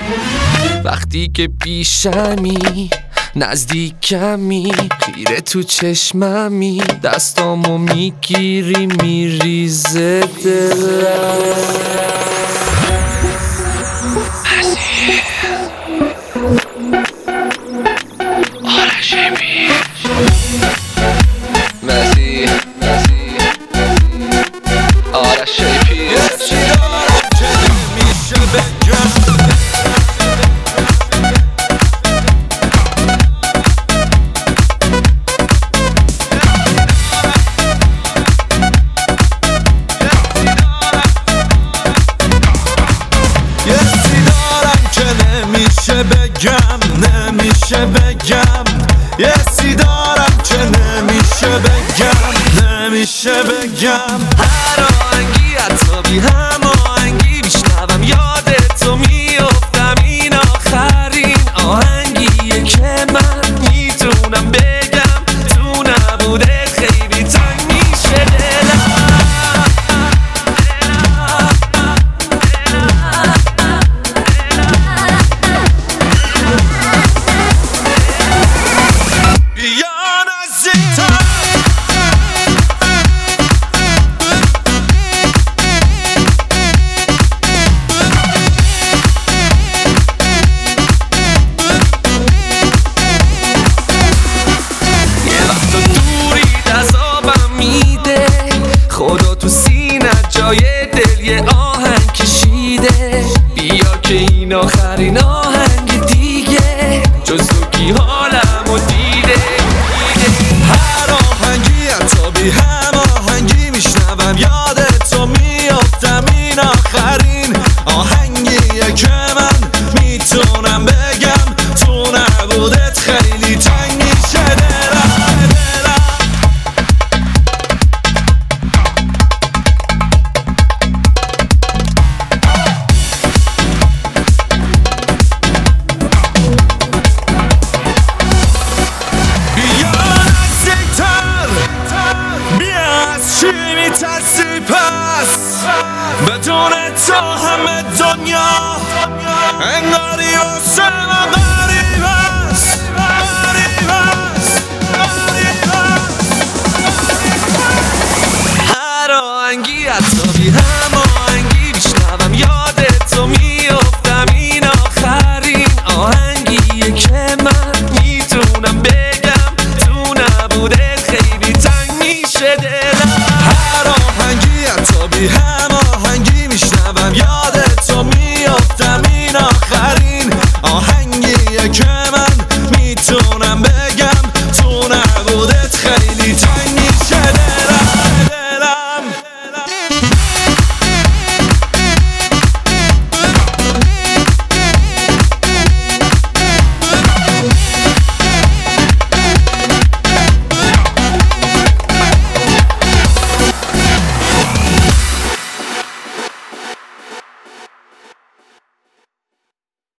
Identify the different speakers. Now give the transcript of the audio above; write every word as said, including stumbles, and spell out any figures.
Speaker 1: وقتی که پیشمی نزدیکمی خیره تو چشممی دستامو میگیری میریزه دلم مزی مزی آرش شیپی یه سیدارم که نمیشه بگم یه سیدارم که نمیشه بگم نمیشه بگم یه سیدارم که نمیشه بگم نمیشه بگم هر آهنگی حتی بی هماهنگی میشنوم یادتو میافتم این آخرین آهنگیه که من میتونم بگم تو نبودت خیلی تنگ میشه دلم خدا تو سینه جای دل یه آهنگ کشیده بیا که این آخرین آهنگ دیگه جز تو کی حالمو دیده هر آهنگی حتی بی هم آهنگی میشنوم یادتو میافتم این آخرین آهنگیه که من میتونم بگم تو نبودت خیلی تنگ میشه دلم میترسی پس بدون تو همه دنیا انگاری واسه ما غریب است غریب است غریب است هر آهنگی حتی